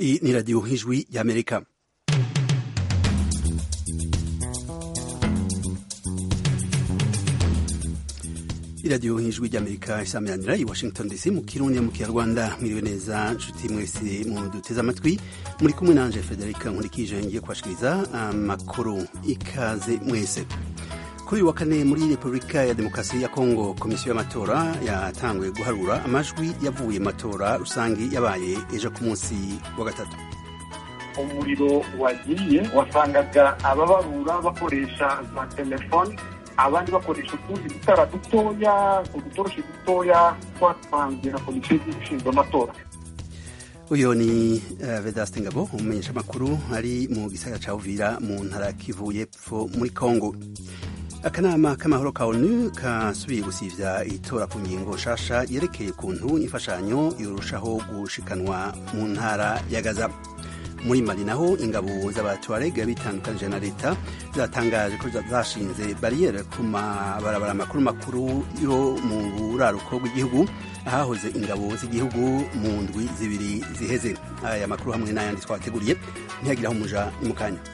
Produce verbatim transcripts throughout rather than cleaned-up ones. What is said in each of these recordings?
Iyi ni radiyo y'ijwi y'Amerika. iradiyo y'ijwi ry'Amerika isameranira i Washington D C mu Kirundi mu Kinyarwanda. Mwiriwe neza nshuti mwese mu duteze amatwi, muri kumwe nanje Federica Nkurikije ngiye kubashikiriza amakuru. Ikaze mwese. Kuri uyu wa kane muri Repubulika ya Demokarasi ya Kongo, komisiyo y'amatora yatanguye guharura amajwi yavuye mu matora rusangi yabaye ejo ku munsi wa gatatu. Umuriro wagiye wasangaga ababarura bakoresha za telefone, abandi bakoresha utundi dutara dutoya, udutoroshi dutoya twatanzwe na komisiyo ishinzwe amatora. Uyo ni uh, Vedaste Ngabo, umumenyesha makuru ari mu gisagara ca Uvira mu ntara Kivu y'Epfo muri Kongo. Akanama k'amahoro ka ONU kasubiye gusivya itora ku ngingo shasha yerekeye kuntu imfashanyo yorushaho gushikanwa mu ntara ya Gaza. Muri Mali naho ingabo z'Abatuareg bitandukanije na leta zatangaje ko zashinze barriere ku mabarabara makuru makuru yo mu buraruko bw'igihugu ahahoze ingabo z'igihugu mu ndwi zibiri ziheze. Aya makuru hamwe n'ayandi twateguriye ntihagiraho umuja ni mukanya.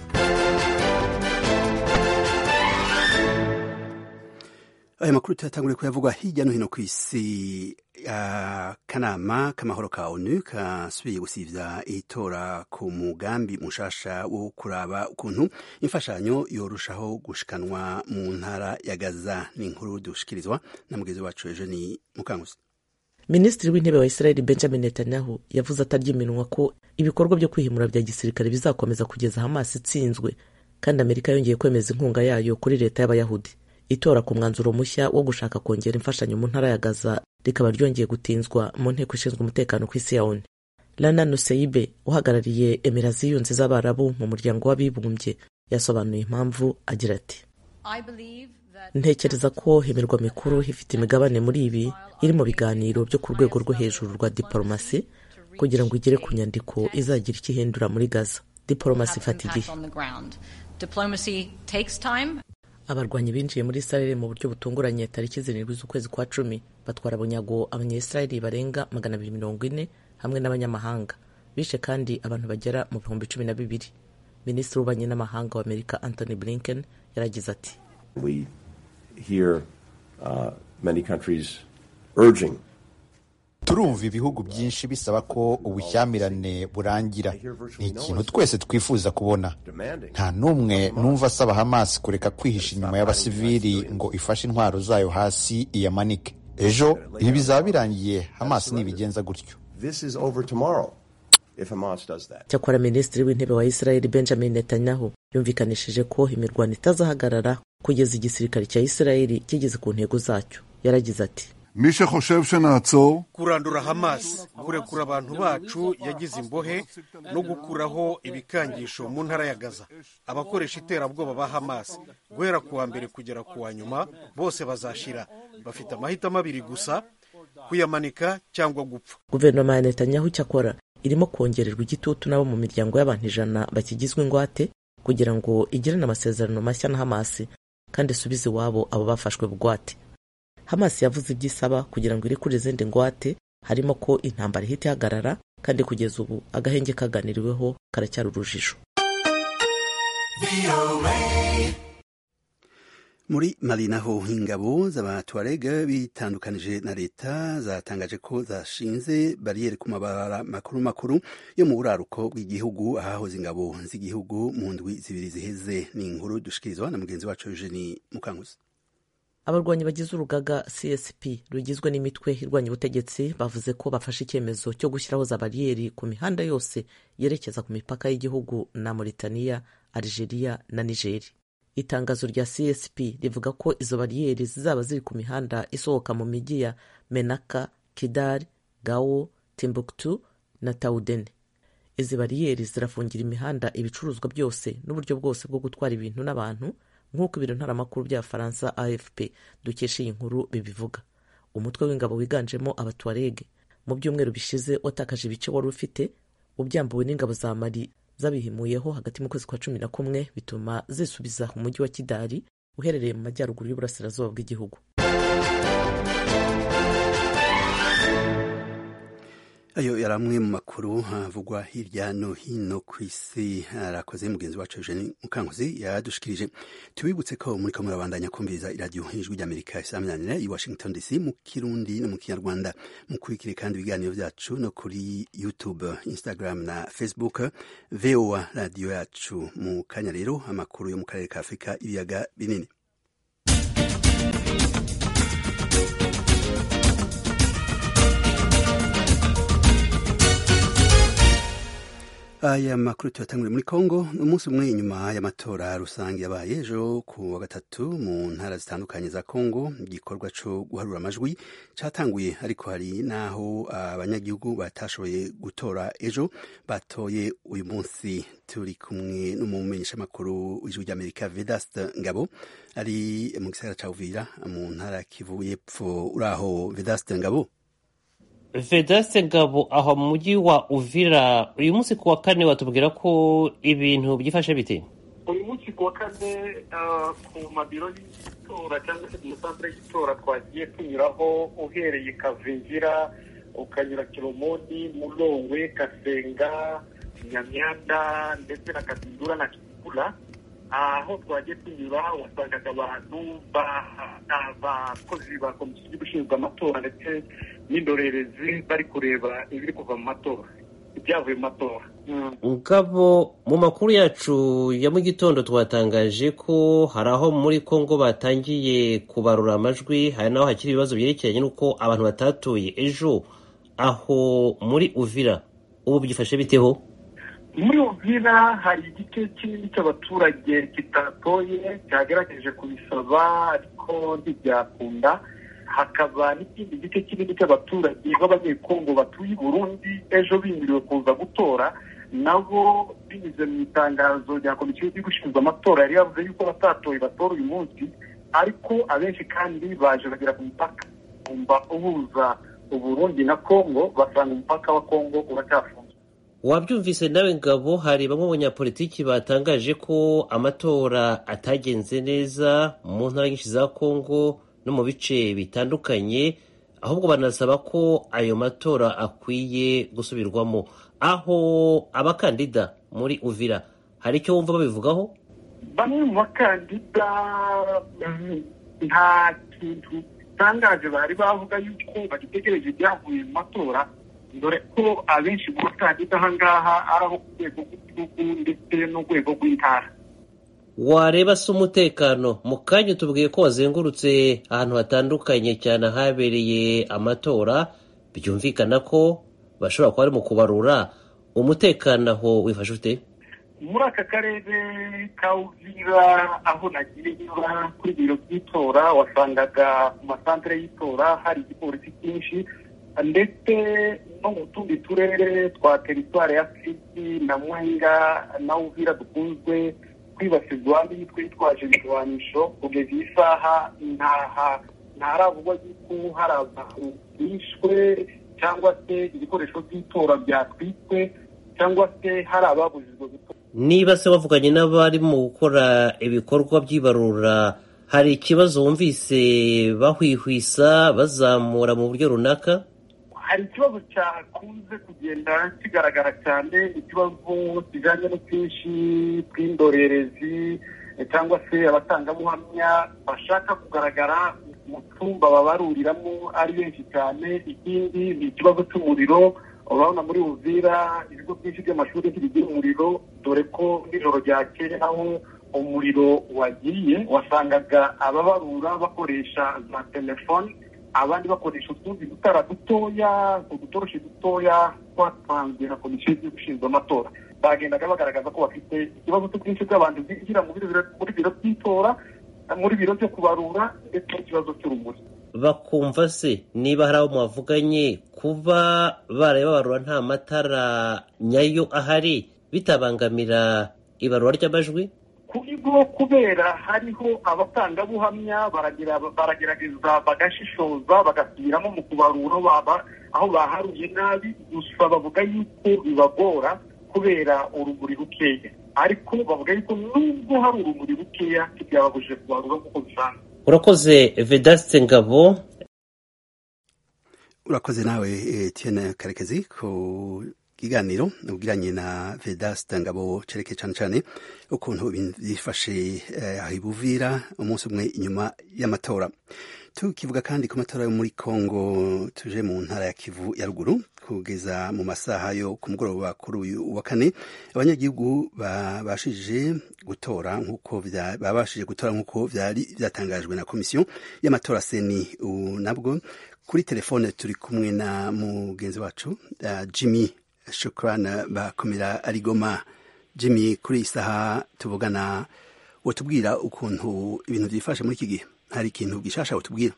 Aya makuru tuyatanguriye kuyavugwa hirya no hino ku isi. Akanama k'amahoro ka ONU kasubiye gusivya itora ku mugambi mushasha wo kuraba ukuntu imfashanyo yorushaho gushikanwa mu ntara ya Gaza. Ni inkuru dushikirizwa na mugenzi wacu Eugenie Mukanguzi. Minisitiri w'intebe wa Israel Benjamin Netanyahu yavuze ataryiminwa ko ibikorwa byo kwihimura bya gisirikare bizakomeza kugeza Hamas itsinzwe, kandi Amerika yongeye kwemeza inkunga yayo kuri leta y'Abayahudi. Itora ku mwanzuro mushya wo gushaka kongera imfashanyo mu ntara ya Gaza rikaba ryongeye gutinzwa mu nteko ishinzwe umutekano ku isi ya ONU. Lana Nuseibe uhagarariye Emirati ziyunze z'Abarabu mu muryango w'abibumbye yasobanuye impamvu agira ati: ntekereza ko imirwa mikuru ifite imigabane muri ibi iri mu biganiro byo ku rwego rwo hejuru rwa diplomasi kugira ngo igere ku nyandiko izagira icyo ihindura muri Gaza. Diplomasi ifata igihe. Abarwanyi binjiye muri Israel mu buryo butunguranye tariki zirindwi z'ukwezi kwa cumi batwara bunyago abanyesirayeli barenga magana abiri mirongo ine hamwe n'abanyamahanga. Bishe kandi abantu bagera mu bihumbi cumi na bibiri. Minisitiri w'ububanyi n'amahanga wa Amerika Anthony Blinken yaragize ati: We hear uh, many countries urging turumva ibihugu byinshi bisaba ko ubushyamirane burangira. Ni ikintu twese twifuza kubona. Nta n'umwe numva asaba Hamas kureka kwihisha inyuma y'abasivili ngo ifashe intwaro zayo hasi iyamanike. Ejo ibi bizaba birangiye Hamas nibigenza gutyo. Cyakora Minisitiri w'intebe wa Israel Benjamin Netanyahu yumvikanishije ko imirwano itazahagarara kugeza igisirikare cya Israel kigeze ku ntego zacyo. Yaragize ati: Misha khoshev shenatso kurandura Hamas, kurekura abantu bacu yagize imbohe no gukuraho ibikangisho mu ntara ya Gaza. Abakoresha iterabwoba ba Hamas guhera kuwa mbere kugera kuwa nyuma bose bazashira. Bafite amahitamo abiri gusa: kuyamanika cyangwa gupfa. Guverinoma ya Netanyahu cyakora irimo kongererwa igitutu nabo mu miryango y'abantu ijana bakigizwe ingwate kugira ngo igirane amasezerano mashya na Hamas kandi subize iwabo abo bafashwe bugwate. Hamas yavuze ibyisaba kugira ngo irekure izindi ngwate, harimo ko intambara ihita ihagarara, kandi kugeza ubu agahenge kaganiriweho karacyari urujijo. Muri Mali naho ingabo z'Abatuareg bitandukanije na leta zatangaje ko zashinze barriere ku mabarabara makuru makuru yo mu buraruko bw'igihugu ahahoze ingabo z'igihugu mu ndwi zibiri ziheze. Ni inkuru dushikirizwa na mugenzi wacu Eugenie Mukanguzi. Abarwanyi bagize urugaga C S P rugizwe n'imitwe irwanya ubutegetsi bavuze ko bafashe icyemezo cyo gushyiraho za bariyeri ku mihanda yose yerekeza ku mipaka y'igihugu na Mauritania, Algeria na Niger. Itangazo rya C S P rivuga ko izo bariyeri zizaba ziri ku mihanda isohoka mu mijyi ya Menaka, Kidal, Gao, Timbuktu na Taoudene. Izi bariyeri zirafungira imihanda ibicuruzwa byose n'uburyo bwose bwo gutwara ibintu n'abantu, nk'uko ibiro ntaramakuru bya Faransa A F P dukesha iyi nkuru bibivuga. Umutwe w'ingabo wiganjemo Abatuareg mu byumweru bishize watakaje ibice wari ufite, ubyambuwe n'ingabo za Mali zabihimuyeho hagati mu kwezi kwa cumi na kumwe, bituma zisubiza umujyi wa Kidali uherereye mu majyaruguru y'uburasirazuba bw'igihugu. ayo yari amwe mu makuru havugwa hirya no hino ku isi. Arakoze mugenzi wacu Eugene Mukankuzi yadushikirije. Tubibutse ko muri ko murabandanya kumviriza iradiyo Ijwi ry'Amerika isaminanira i Washington D C mu Kirundi no mu Kinyarwanda. Mukurikire kandi ibiganiro byacu no kuri YouTube, Instagram na Facebook V O A radio yacu. Mu kanya rero amakuru yo mu karere ka Afrika ibiyaga binini. Aya makuru tuyatangure muri Kongo. Umunsi umwe inyuma y'amatora rusange yabaye ejo ku wa gatatu mu ntara zitandukanye za Kongo, igikorwa cyo guharura amajwi cyatanguye, ariko hari naho abanyagihugu batashoboye gutora ejo batoye uyu munsi. Turi kumwe n'umumenyesha makuru w'Ijwi ry'Amerika Vedaste Ngabo ari mu gisagara ca Uvira mu ntara Kivu y'Epfo. Uraho Vedaste Ngabo? Vedaste Ngabo aho mu mujyi wa Uvira uyu munsi ku wa kane watubwira ko ibintu byifashe bite? Uyu munsi ku wa kane ku mabiro y'itora cyangwa se mu santere y'itora twagiye tunyuraho uhereye Kavingira ukanyura Kiromoni, Mulongwe, Kasenga, Nyamyanda ndetse na Katindura na Kikula. Aho twagiye tunyura wasangaga abantu abakozi ba komisiyo y'ubushinzwe amatora ndetse n'indorerezi bari kureba ibiri kuva mu matora, ibyavuye mu matora. Ngabo, mu makuru yacu ya mu gitondo twatangaje ko hari aho muri Kongo batangiye kubarura amajwi, hari naho hakiri ibibazo byerekeranye n'uko abantu batatuye ejo. Aho muri Uvira ubu byifashe biteho? Muri Uvira hari igice kinini cy'abaturage kitatoye, cyagerageje kubisaba ariko ntibyakunda. Hakaba n'ikindi gice kinini cy'abaturage b'abanyekongo batuye i Burundi ejo bimiriwe kuza gutora, nabo binyuze mu itangazo rya komisiyo y'ubushinzwe amatora yari yavuze yuko batatoye batora uyu munsi, ariko abenshi kandi baje bagera ku mupaka kumva uhuza Uburundi na Kongo, basanga umupaka wa Kongo uracyafunze. Wabyumvise nawe Ngabo, hari bamwe mu banyapolitiki batangaje ko amatora atagenze neza mu ntara nyinshi za Kongo no mu bice bitandukanye, ahubwo banasaba ko ayo matora akwiye gusubirwamo. Aho abakandida muri Uvira hari icyo wumva babivugaho? Bamwe mu bakandida nta kintu gitangaje bari bavuga yuko bagitegereje ibyavuye mu matora, dore ko abenshi mu bakandida aha ngaha ari abo ku rwego rw'igihugu ndetse n'urwego rw'intara. Wareba se umutekano, mu kanya tubwiye ko wazengurutse ahantu hatandukanye cyane habereye amatora, byumvikana ko bashobora kuba bari mu kubarura. Umutekano aho wifashe ute? Muri aka karere ka Uvira aho nagiye nyura kuri biro by'itora, wasangaga mu masantere y'itora hari igipolisi cyinshi, ndetse no mu tundi turere twa teritwari ya Fizi na Mwenga na Uvira dukunzwe kwibasirwa n'imitwe yitwaje ibirwanisho. Kugeza iyi saha ntaravugwa yuko hari abantu bishwe cyangwa se ibikoresho by'itora byatwitswe cyangwa se hari ababujijwe gutora. Niba se wavuganye n'abari mu gukora ibikorwa by'ibarura, hari ikibazo wumvise bahwihwisa bazamura mu buryo runaka? Hari ikibazo cyakunze kugenda kigaragara cyane, ikibazo kijyanye n'ubwinshi bw'indorerezi cyangwa se abatangabuhamya bashaka kugaragara mu cyumba babaruriramo ari benshi cyane. Ikindi ni ikibazo cy'umuriro. Urabona muri Uvira ibigo byinshi by'amashuri ntibigira umuriro, dore ko nijoro ryakeye aho umuriro wagiye wasangaga ababarura bakoresha za telefoni, abandi bakoresha utundi dutara dutoya, udutoroshi dutoya twatanzwe na komisiyo y'ubushinzwe amatora. Bagendaga bagaragaza ko bafite ikibazo cy'ubwinshi bw'abantu binjira muri biro by'itora, muri biro byo kubarura, ndetse n'ikibazo cy'urumuri. Bakumva se niba hari abo mwavuganye kuba baraye babarura nta matara nyayo ahari bitabangamira ibarura ry'amajwi? Kuri bwo kubera hariho abatangabuhamya baragerageza bagashishoza bagasubiramo mu kubarura baba aho baharuye nabi, gusa bavuga yuko bibagora kubera urumuri rukeya, ariko bavuga yuko nubwo hari urumuri rukeya byababujije kubarura nk'uko bisanzwe. Urakoze Vedaste Ngabo. urakoze nawe Etienne Karekezi ku kiganiro ubwiranye na Vedaste Ngabo cereke cyane cyane ukuntu ibintu byifashe aho Buvira umunsi umwe inyuma y'amatora. Tukivuga kandi ku matora yo muri Kongo, tuje mu ntara ya Kivu ya ruguru kugeza mu masaha yo ku mugoroba kuri uyu wa kane, abanyagihugu babashije gutora nkuko babashije gutora nkuko byari byatangajwe na komisiyo y'amatora seni. Nabwo kuri telefone turi kumwe na mugenzi wacu uh, Jimmy Shukrana bakomera arigoma. Jimmy, kuri isaha tuvugana wotubwira ukuntu ibintu byifashe muri iki gihe, hari ikintu gishasha wotubwira?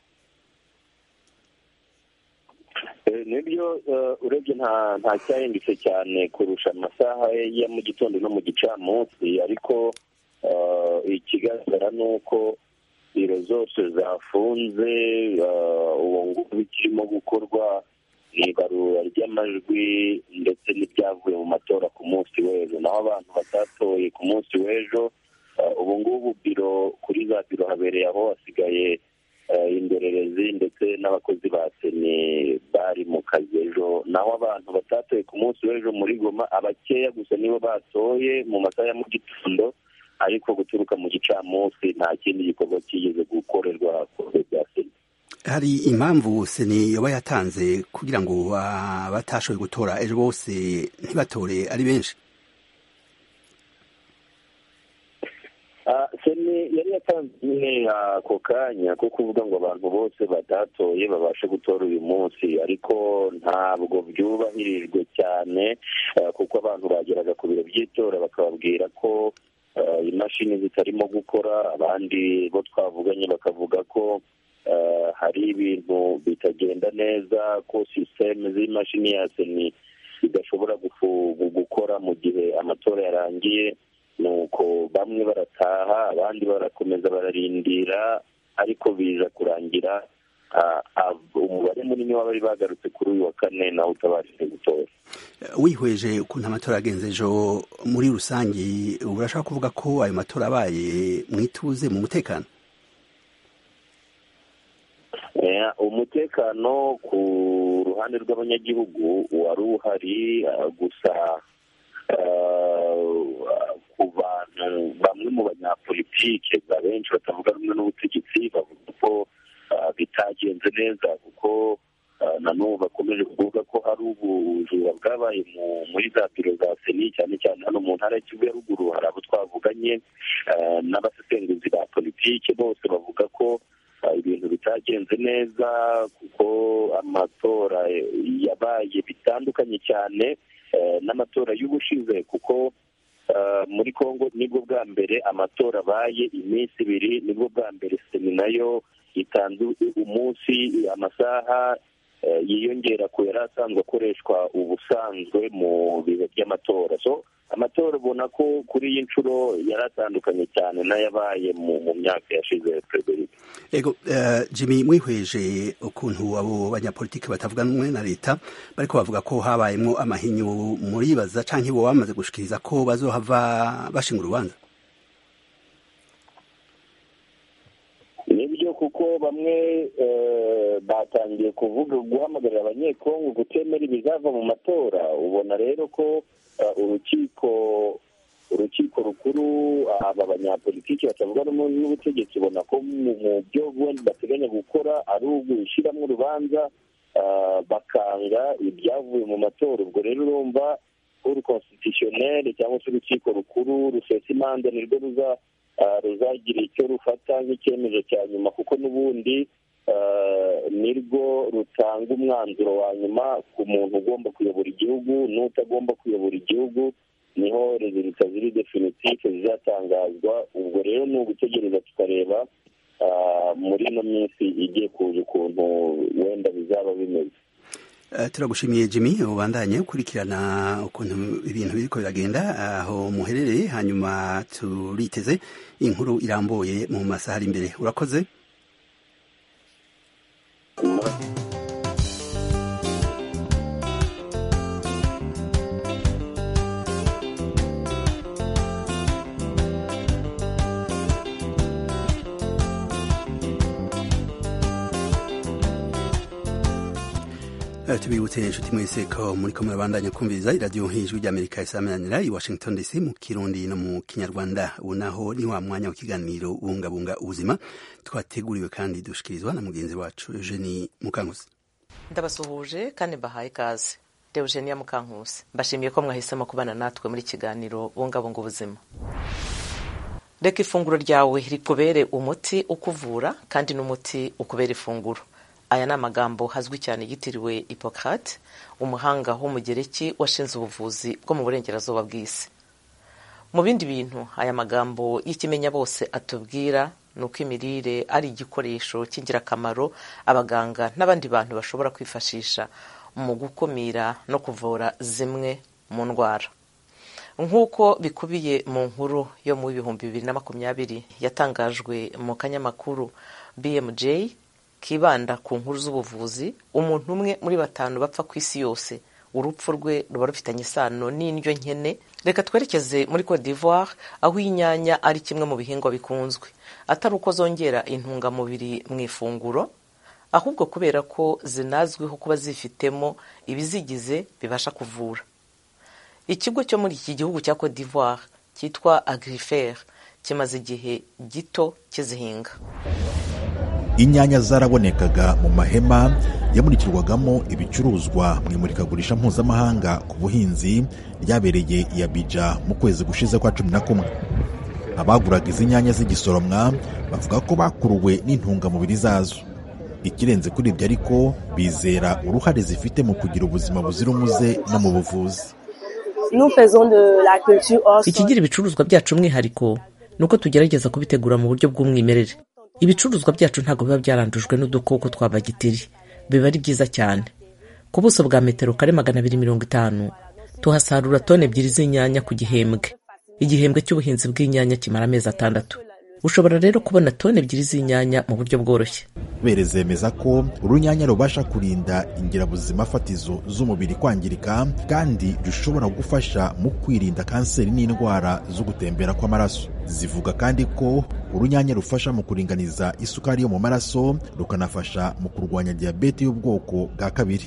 Nibyo, urebye nta nta cyahindutse cyane kurusha amasaha ya mu gitondo no mu gicamunsi, ariko ikigaragara ni uko biro zose zafunze. Ubu ngubu bikirimo gukorwa ni ibarura ry'amajwi ndetse n'ibyavuye mu matora ku munsi w'ejo, naho abantu batatoye ku munsi w'ejo ubu ngubu biro kuri za biro habereye aho hasigaye indorerezi ndetse n'abakozi ba seni bari mu kazi ejo, naho abantu batatoye ku munsi w'ejo muri Goma abakeya gusa nibo batoye mu masaha ya mu gitondo, ariko guturuka mu gicamunsi nta kindi gikorwa kigeze gukorerwa ku biro bya seni. Hari impamvu seni yoba yatanze kugira ngo batashoboye gutora ejo bose ntibatore ari benshi? Seni yari yatanze nyine ako kanya ko kuvuga ngo abantu bose batatoye babashe gutora uyu munsi, ariko ntabwo byubahirijwe cyane kuko abantu bageraga ku biro by'itora bakababwira ko imashini zitarimo gukora, abandi bo twavuganye bakavuga ko hari ibintu bitagenda neza, ko sisiteme z'imashini ya seni zidashobora gukora mu gihe amatora yarangiye, nuko bamwe barataha abandi barakomeza bararindira, ariko biza kurangira umubare munini w'abari bagarutse kuri uyu wa kane nawe utabashije gutora. Wihweje ukuntu amatora agenze ejo muri rusange, urashaka kuvuga ko ayo matora abaye mwituze mu mutekano? Umutekano ku ruhande rw'abanyagihugu wari uhari, gusa ku bantu bamwe mu banyapolitike benshi batavuga rumwe n'ubutegetsi bavuga ko bitagenze neza, kuko nanubu bakomeje kuvuga ko hari ubujura bwabaye muri za biro za seni, cyane cyane hano mu ntara ya Kivu ya ruguru. Hari abo twavuganye n'abasesenguzi ba politike, bose bavuga ko ibintu bitagenze neza kuko amatora yabaye bitandukanye cyane n'amatora y'ubushize, kuko muri Kongo nibwo bwa mbere amatora abaye iminsi ibiri, nibwo bwa mbere seni nayo itanze umunsi amasaha yiyongera ku yari asanzwe akoreshwa ubusanzwe mu bihe by'amatora. So amatora ubona ko kuri iyi nshuro yari atandukanye cyane n'ayabaye mu myaka yashize. Frederic ego uh, Jimmy, mwihweje ukuntu abo banyapolitiki batavuga n'umwe na leta bariko bavuga ko habayemo amahinyu, muribaza canke bo bamaze gushikiriza ko bazohava bashinga urubanza? Nibyo, kuko bamwe batangiye kuvuga guhamagarira abanyekongo gutemera ibizava mu matora. Ubona rero ko urukiko urukiko rukuru aba banyapolitiki batavuga n'ubutegetsi ubona ko mu byo bateganya gukora ari ugushyiramo urubanza bakanga ibyavuye mu matora. Ubwo rero urumva uru constitutionnel cyangwa se urukiko rukuru rusesa imanza nirwo ruza ruzagira icyo rufata nk'icyemezo cya nyuma, kuko n'ubundi nirwo rutanga umwanzuro wa nyuma ku muntu ugomba kuyobora igihugu n'utagomba kuyobora igihugu, niho resultat ziri definitive zizatangazwa. Ubwo rero ni ugutegereza tukareba muri ino minsi igiye kuza ukuntu wenda bizaba bimeze. Turagushimiye Jimmy, ubandanye ukurikirana ukuntu ibintu biriko biragenda aho muherereye, hanyuma turiteze inkuru irambuye mu masaha ari imbere. Urakoze. tubibutse inshuti mwese ko muri ko murabandanya kumviriza iradiyo hejuru ry'Amerika isamanira i Washington D C mu Kirundi no mu Kinyarwanda. Ubu naho ni wa mwanya w'ikiganiro bungabunga ubuzima twateguriwe kandi dushikirizwa na mugenzi wacu Eugenie Mukankusi. Ndabasuhuje kandi bahaye ikaze. Eugenie Mukankusi, mbashimiye ko mwahisemo kubana natwe muri kiganiro bungabunga ubuzima. Reka ifunguro ryawe rikubere umuti ukuvura kandi n'umuti ukubera ifunguro. Aya ni amagambo hazwi cyane yitiriwe Hippocrate, umuhanga w'umugereki washinze ubuvuzi bwo mu burengerazuba bw'isi. Mu bindi bintu aya magambo y'ikimenya bose atubwira nuko imirire ari igikoresho cy'ingirakamaro abaganga n'abandi bantu bashobora kwifashisha mu gukumira no kuvura zimwe mu ndwara. Nk'uko bikubiye mu nkuru yo mu bihumbi bibiri na makumyabiri yatangajwe mu kanyamakuru B M J kibanda ku nkuru z'ubuvuzi, umuntu umwe muri batanu bapfa ku isi yose urupfu rwe ruba rufitanye isano n'indyo nkene. Reka twerekeze muri Cote d'Ivoire aho inyanya ari kimwe mu bihingwa bikunzwe, atari uko zongera intungamubiri mu ifunguro, ahubwo kubera ko zinazwiho kuba zifitemo ibizigize bibasha kuvura. Ikigo cyo muri iki gihugu cya Cote d'Ivoire cyitwa Agrifer kimaze igihe gito kizihinga. Inyanya zarabonekaga mu mahema yamurikirwagamo ibicuruzwa mu imurikagurisha mpuzamahanga ku buhinzi ryabereye i Abidjan mu kwezi gushize kwa cumi na kumwe. Abaguraga izi nyanya z'igisoromwa bavuga ko bakuruwe n'intungamubiri zazo. Ikirenze kuri ibyo ariko bizera uruhare zifite mu kugira ubuzima buzira umuze no mu buvuzi. Ikigira ibicuruzwa byacu umwihariko nuko tugerageza kubitegura mu buryo bw'umwimerere. Ibicuruzwa byacu ntabwo biba byarandujwe n'udukoko twa bagiteri, biba ari byiza cyane. Ku buso bwa metero kare magana abiri mirongo itanu tuhasarura tone ebyiri z'inyanya ku gihembwe. Igihembwe cy'ubuhinzi bw'inyanya kimara amezi atandatu. Ushobora rero kubona tone ebyiri z'inyanya mu buryo bworoshye. Berezemeza ko urunyanya rubasha kurinda ingirabuzima fatizo z'umubiri kwangirika kandi rushobora gufasha mu kwirinda kanseri n'indwara zo gutembera kw'amaraso. Zivuga kandi ko urunyanya rufasha mu kuringaniza isukari yo mu maraso, rukanafasha mu kurwanya diabete y'ubwoko bwa kabiri.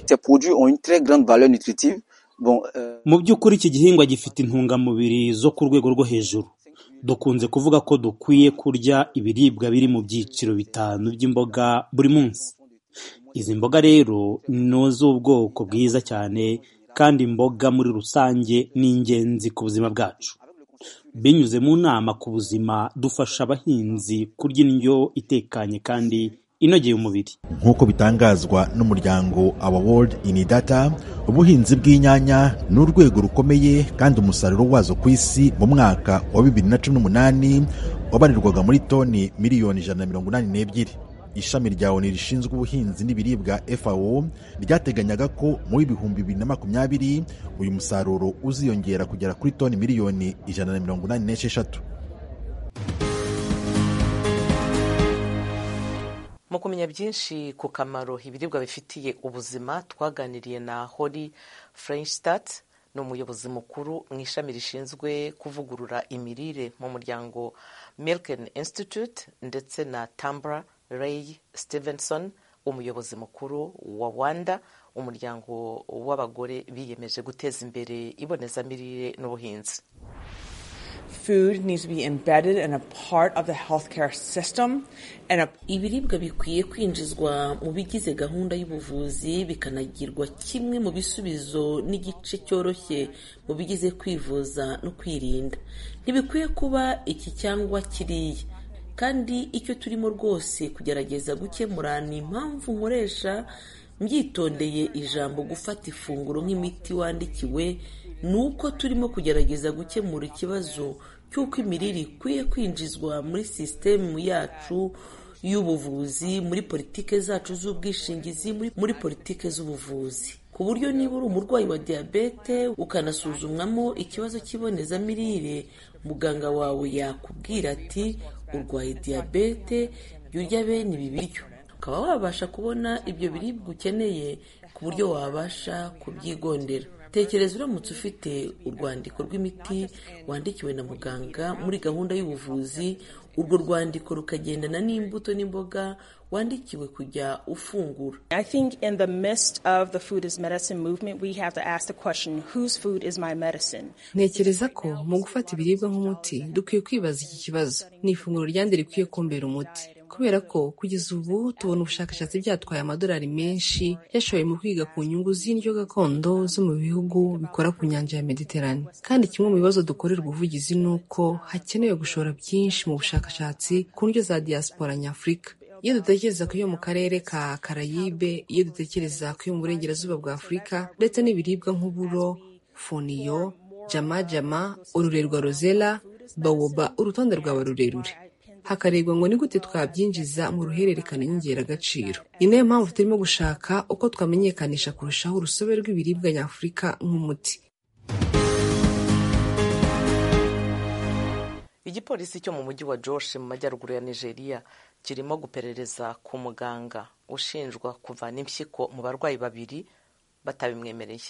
Mu by'ukuri iki gihingwa gifite intungamubiri zo ku rwego rwo hejuru. Dukunze kuvuga ko dukwiye kurya ibiribwa biri mu byiciro bitanu by'imboga buri munsi. Izi mboga rero ni z'ubwoko bwiza cyane kandi imboga muri rusange ni ingenzi ku buzima bwacu. Binyuze mu nama ku buzima dufasha abahinzi kurya indyo itekanye kandi inogeye umubiri. Nk'uko bitangazwa n'umuryango Our World in Data, ubuhinzi bw'inyanya ni urwego rukomeye kandi umusaruro wazo ku isi mu mwaka wa bibiri na cumi n'umunani wabarirwaga muri toni miliyoni ijana na mirongo inani n'ebyiri. Ishami rya O N U rishinzwe ubuhinzi n'ibiribwa F A O ryateganyaga ko mu bihumbi bibiri na makumyabiri uyu musaruro uziyongera kugera kuri toni miliyoni ijana na mirongo inani n'esheshatu. Mu kumenya byinshi ku kamaro ibiribwa bifitiye ubuzima twaganiriye na Holly Frenstadt, ni umuyobozi mukuru mu ishami rishinzwe kuvugurura imirire mu muryango Milken Institute, ndetse na Tambra Ray Stevenson, umuyobozi mukuru wa Wanda, umuryango w'abagore biyemeje guteza imbere ibonezamirire n'ubuhinzi. Food needs to be embedded and a part of the healthcare system. And a... Ibiribwa bikwiye kwinjizwa mu bigize gahunda y'ubuvuzi bikanagirwa kimwe mu bisubizo n'igice cyoroshye mu bigize kwivuza no kwirinda. Ntibikwiye kuba iki cyangwa kiriya. Kandi icyo turimo rwose kugerageza gukemura ni impamvu nkoresha mbyitondeye ijambo gufata ifunguro nk'imiti wandikiwe, nuko turimo kugerageza gukemura ikibazo cy'uko imirire ikwiye kwinjizwa muri sisitemu yacu y'ubuvuzi, muri politike zacu z'ubwishingizi, muri, muri politike z'ubuvuzi, ku buryo niba uri umurwayi wa diabete ukanasuzumwamo ikibazo cy'ibonezamirire, muganga wawe yakubwira ati urwaye diabete, jya urya bene ibi biryo, ukaba wabasha kubona ibyo biribwa ukeneye ku buryo wabasha kubyigondera. tekereza uramutse ufite urwandiko rw'imiti wandikiwe na muganga muri gahunda y'ubuvuzi, urwo rwandiko rukagendana n'imbuto n'imboga wandikiwe kujya ufungura. I think in the midst of the food is medicine movement we have to ask the question, whose food is my medicine? Ntekereza ko mu gufata ibiribwa nk'umuti dukwiye kwibaza iki kibazo, ni ifunguro ryande rikwiye kumbera umuti, kubera ko kugeza ubu tubona ubushakashatsi byatwaye amadolari menshi yashoye mu kwiga ku nyungu z'indyo gakondo zo mu bihugu bikora ku nyanja ya Mediterane. Kandi kimwe mu bibazo dukorera ubuvugizi ni uko hakenewe gushora byinshi mu bushakashatsi ku ndyo za diaspora nyafurika. Iyo dutekereza ko iyo mu karere ka Karayibe, iyo dutekereza ko iyo mu burengerazuba bwa Afurika, ndetse n'ibiribwa nk'uburo, foniyo, jama jama, ururerwa rozela, bawoba, urutonde rwaba rurerure. Hakarebwa ngo ni gute twabyinjiza mu ruhererekane nyongeragaciro. Ni nayo mpamvu turimo gushaka uko twamenyekanisha kurushaho urusobe rw'ibiribwa nyafurika nk'umuti. Igipolisi cyo mu mujyi wa Jos mu majyaruguru ya Nigeria kirimo guperereza ku muganga ushinjwa kuvana impyiko mu barwayi babiri batabimwemereye.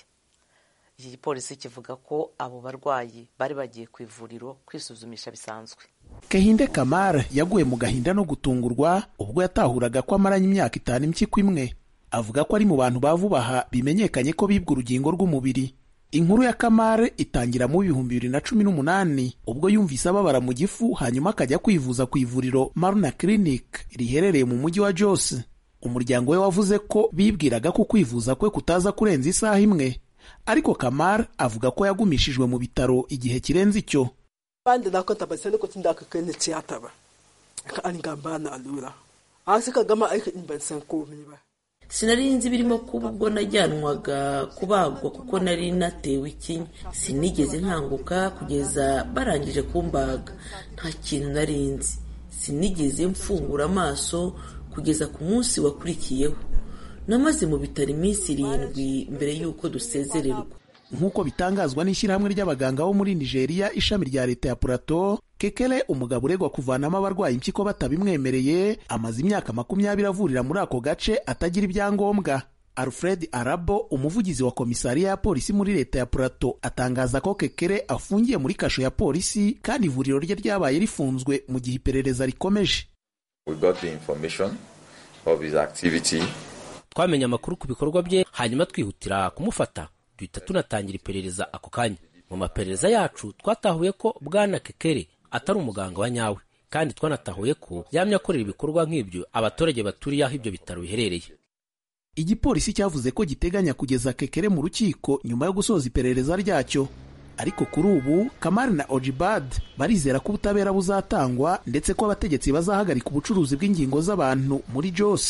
Iki gipolisi kivuga ko abo barwayi bari bagiye ku ivuriro kwisuzumisha bisanzwe. Kehinde Kamara yaguye mu gahinda no gutungurwa ubwo yatahuraga ko amaranye imyaka itanu impyiko imwe. Avuga ko ari mu bantu bavubaha bimenyekanye ko bibwa urugingo rw'umubiri. Inkuru ya Kamara itangira mu bihumbi bibiri na cumi n'umunani ubwo yumvise ababara mu gifu hanyuma akajya kwivuza ku ivuriro Maruna Clinic riherereye mu mujyi wa Jos. Umuryango we wavuze ko bibwiraga ko kwivuza kwe kutaza kurenza isaha imwe, ariko Kamara avuga ko yagumishijwe mu bitaro igihe kirenze icyo. Bandi nako tabasene ko tindaka kene tiyataba ka angambana alura asika gama aika imbansan ko miba. Sinari nzi birimo kuba ubwo najyanwaga kubagwa kuko nari natewe ikinya. Sinigeze nkanguka kugeza barangije kumbaga, nta kintu nari nzi. Sinigeze mfungura amaso kugeza ku munsi wakurikiyeho. Namaze mu bitaro iminsi irindwi mbere y'uko dusezererwa. Nk'uko bitangazwa n'ishyirahamwe ry'abaganga bo muri Nigeria ishami rya leta ya Plateau, Kekere umugabo uregwa kuvanamo abarwayi impyiko batabimwemereye amaze imyaka makumyabiri avurira muri ako gace atagira ibyangombwa. Alfred Arabo, umuvugizi wa komisariya ya polisi muri leta ya Plateau, atangaza ko Kekere afungiye muri kasho ya polisi kandi ivuriro rye ryabaye rifunzwe mu gihe iperereza rikomeje. We got the information of his activity. Twamenye amakuru ku bikorwa bye hanyuma twihutira kumufata, duhita tunatangira iperereza ako kanya. Mu maperereza yacu twatahuye ko Bwana Kekere atari umuganga wa nyawe, kandi twanatahuye ko yamye akorera ibikorwa nk'ibyo abaturage baturiye aho ibyo bitaro biherereye. Igipolisi cyavuze ko giteganya kugeza Kekere mu rukiko nyuma yo gusoza iperereza ryacyo, ariko kuri ubu Kamari na Ojibad barizera ko ubutabera buzatangwa ndetse ko abategetsi bazahagarika ubucuruzi bw'ingingo z'abantu muri Jos.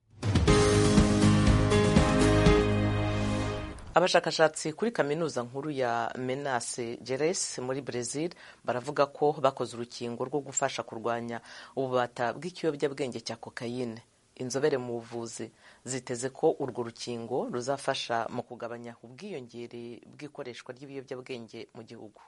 Abashakashatsi kuri kaminuza nkuru ya Minas Gerais muri Brazil baravuga ko bakoze urukingo rwo gufasha kurwanya ububata bw'ikiyobyabwenge cya kokayine. Inzobere mu buvuzi ziteze ko urwo rukingo ruzafasha mu kugabanya ubwiyongere bw'ikoreshwa ry'ibiyobyabwenge mu gihugu.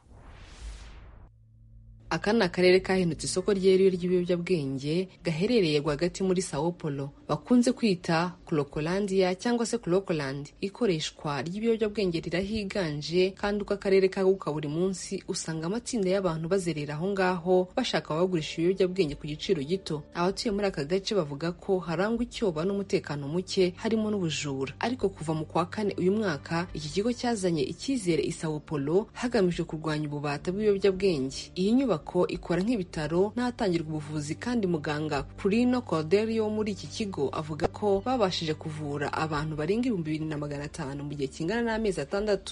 Aka ni akarere kahindutse isoko ry'eriyo ry'ibiyobyabwenge gaherereye rwagati muri Sao Paulo bakunze kwita Clocolandia cyangwa se Clocoland. Ikoreshwa ry'ibiyobyabwenge rirahiganje kandi uko akarere kaguka buri munsi usanga amatsinda y'abantu bazerera aho ngaho bashaka abagurisha ibiyobyabwenge ku giciro gito. Abatuye muri aka gace bavuga ko harangwa icyoba n'umutekano muke harimo n'ubujura. Ariko kuva mu kwa kane uyu mwaka iki kigo cyazanye icyizere i Sao Paulo hagamijwe kurwanya ububata bw'ibiyobyabwenge. Iyi nyubako ko ikora nk'ibitaro n'ahatangirwa ubuvuzi kandi muganga Purino Corderio muri iki kigo avuga ko babashije kuvura abantu barenga ibihumbi bibiri na magana atanu mu gihe kingana n'amezi atandatu.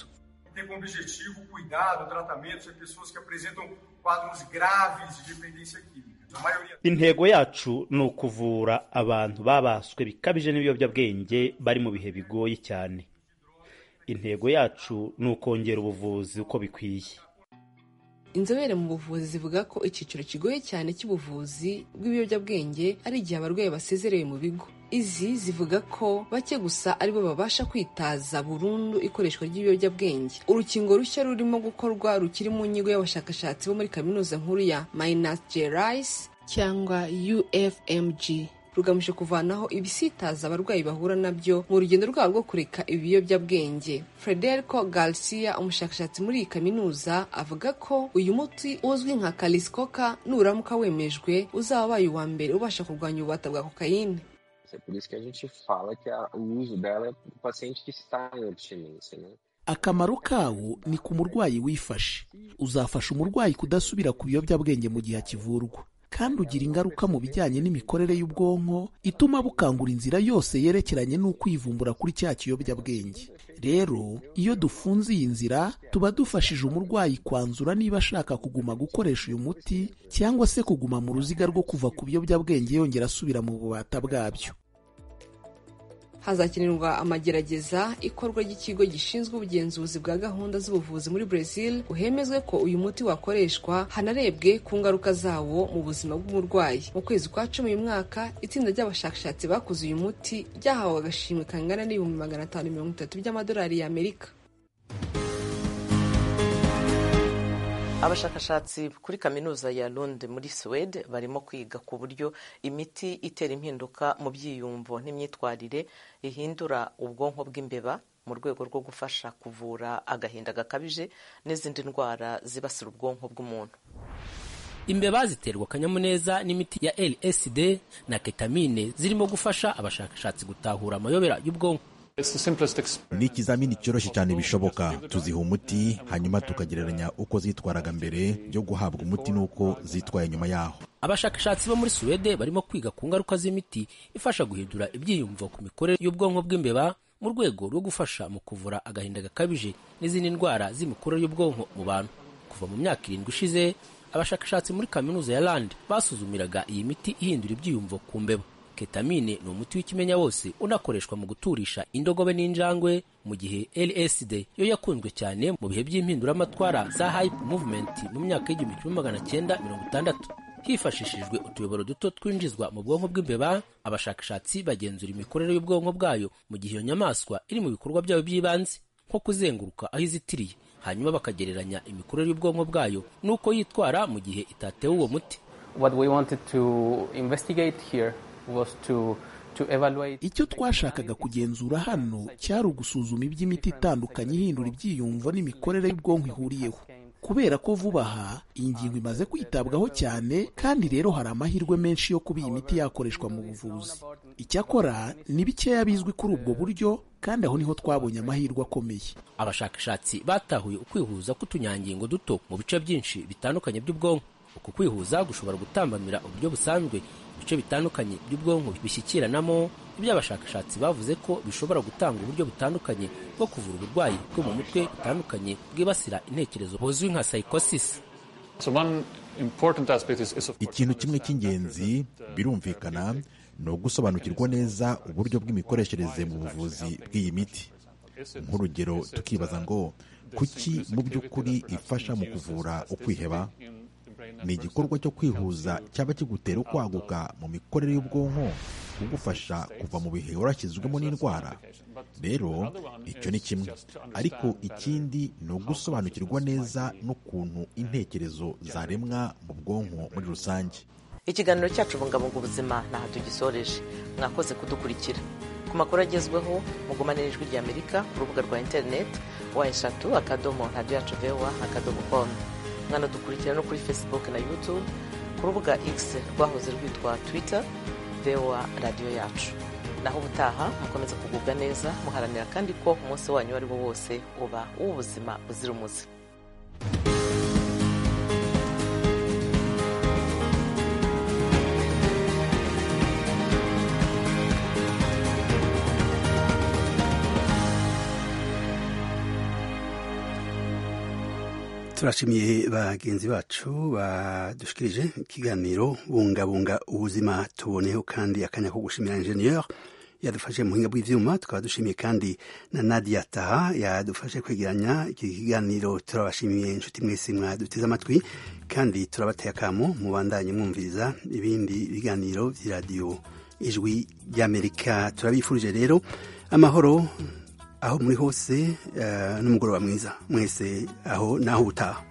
Intego yacu ni ukuvura abantu babaswe bikabije n'ibiyobyabwenge bari mu bihe bigoye cyane. Intego yacu ni ukongera ubuvuzi uko bikwiye. Inzobere mu buvuzi zivuga ko icyiciro kigoye cyane cy'ubuvuzi bw'ibiyobyabwenge ari igihe abarwayi basezerewe mu bigo. Izi zivuga ko bake gusa aribo babasha kwitaza burundu ikoreshwa ry'ibiyobyabwenge. Urukingo rushya rurimo gukorwa rukiri mu nyigo y'abashakashatsi bo muri kaminuza nkuru ya Minas Gerais cyangwa U F M G rugamije kuvanaho ibisitaza abarwayi bahura nabyo mu rugendo rwabo rwo kureka ibiyobyabwenge. Federico Garcia, umushakashatsi muri iyi kaminuza, avuga ko uyu muti uzwi nka Kaliskoka nuramuka wemejwe uzaba wabaye uwa mbere ubasha kurwanya ububata bwa kokayine. É por isso que a gente fala que a, o uso dela é para o paciente que está em abstinência, né? Akamaro kawo ni ku murwayi wifashe. Uzafasha umurwayi kudasubira ku biyobyabwenge mu gihe akivurwa, kandi ugira ingaruka mu bijyanye n'imikorere y'ubwonko ituma bukangura inzira yose yerekeranye n'ukwivumbura kuri cya kiyobyabwenge. Rero iyo dufunze iyi nzira tuba dufashije umurwayi kwanzura niba ashaka kuguma gukoresha uyu muti cyangwa se kuguma mu ruziga rwo kuva ku biyobyabwenge yongera asubira mu bubata bwabyo. Hazakenerwa amagerageza ikorwa ry'ikigo gishinzwe ubugenzuzi bwa gahunda z'ubuvuzi muri Brazil uhemezwe ko uyu muti wakoreshwa, hanarebwe ku ngaruka zawo mu buzima bw'umurwayi. Mu kwezi kwa cumi uyu mwaka, itsinda ry'abashakashatsi bakoze uyu muti ryahawe agashimwe kangana n'ibihumbi magana atanu mirongo itatu by'amadolari y'Amerika. Abashakashatsi kuri kaminuza ya Lund muri Swede barimo kwiga ku buryo imiti itera impinduka mu byiyumvo n'imyitwarire ihindura ubwonko bw'imbeba mu rwego rwo gufasha kuvura agahinda gakabije n'izindi ndwara zibasira ubwonko bw'umuntu. Imbeba ziterwa akanyamuneza n'imiti ya L S D na ketamine zirimo gufasha abashakashatsi gutahura amayobera y'ubwonko. Ni ikizamini cyoroshye cyane bishoboka. Tuziha umuti hanyuma tukagereranya uko zitwaraga mbere yo guhabwa umuti n'uko zitwaye nyuma yaho. Abashakashatsi bo muri Swede barimo kwiga ku ngaruka z'imiti ifasha guhindura ibyiyumvo ku mikorere y'ubwonko bw'imbeba mu rwego rwo gufasha mu kuvura agahinda gakabije n'izindi ndwara z'imikorere y'ubwonko mu bantu. Kuva mu myaka irindwi ishize, abashakashatsi muri kaminuza ya Lund basuzumiraga iyi miti ihindura ibyiyumvo ku mbeba. Ketamine ni umuti w'ikimenya wose unakoreshwa mu guturisha indogobe n'injangwe, mu gihe L S D yo yakunzwe cyane mu bihe by'impinduramatwara za hype movement mu myaka y'igihumbi kimwe magana cyenda mirongo itandatu. Hifashishijwe utuyoboro duto twinjizwa mu bwonko bw'imbeba, abashakashatsi bagenzura imikorere y'ubwonko bwayo mu gihe iyo nyamaswa iri mu bikorwa byayo by'ibanze nko kuzenguruka aho izitiriye, hanyuma bakagereranya imikorere y'ubwonko bwayo n'uko yitwara mu gihe itatewe uwo muti. What we wanted to investigate here was to to evaluate. Icyo twashakaga kugenzura hano cyari ugusuzuma iby'imiti itandukanye ihindura ibyiyumvo n'imikorere y'ubwonko ihuriyeho, kubera ko vuba aha iyi ngingo imaze kwitabwaho cyane, kandi rero hari amahirwe menshi yo kuba iyi miti yakoreshwa mu buvuzi. Icyakora ni bikeya bizwi kuri ubwo buryo, kandi aho niho twabonye amahirwe akomeye. Abashakashatsi batahuye ukwihuza k'utunyangingo duto mu bice byinshi bitandukanye by'ubwonko. Uku kwihuza gushobora gutambamira uburyo busanzwe ibice bitandukanye by'ubwonko bishyikiranamo. Ibyo abashakashatsi bavuze ko bishobora gutanga uburyo butandukanye bwo kuvura uburwayi bwo mu mutwe butandukanye bwibasira intekerezo buzwi nka psychosis. Ikintu kimwe cy'ingenzi birumvikana ni ugusobanukirwa neza uburyo bw'imikoreshereze mu buvuzi bw'iyi miti. Nk'urugero, tukibaza ngo kuki mu by'ukuri ifasha mu kuvura ukwiheba? Ni igikorwa cyo kwihuza cyaba kigutera ukwaguka mu mikorere y'ubwonko kugufasha kuva mu bihe warashyizwemo n'indwara. Rero icyo ni kimwe, ariko ikindi ni ugusobanukirwa neza n'ukuntu intekerezo zaremwa mu bwonko muri rusange. Ikiganiro cyacu bungabunga ubuzima ntaho tugisoreje. Mwakoze kudukurikira. Ku makuru agezweho mugumane n'ijwi ry'Amerika ku rubuga rwa internet wa eshatu akadomo radio yacu voa akadomo com. Mwana dukurikira no kuri Facebook na YouTube, ku rubuga X rwahoze rwitwa Twitter voa radio yacu. Naho ubutaha mukomeza kugubwa neza, muharanira kandi ko umunsi wanyu ari wo wose uba uw'ubuzima buzira umuze. Turashimiye bagenzi bacu badushikirije ikiganiro bungabunga ubuzima. Tuboneho kandi akanya ko gushimira ingenieur yadufashe mu buhinga bw'ivyuma. Tukaba dushimiye kandi na Nadia Taha yadufashe kwegeranya iki kiganiro. Turabashimiye inshuti mwese mwaduteze amatwi, kandi turabateye akamo mubandanye mwumviriza ibindi biganiro by'iradiyo Ijwi ry'Amerika. Turabifurije rero amahoro aho muri hose, uh, n'umugoroba mwiza mwese aho naho utaha.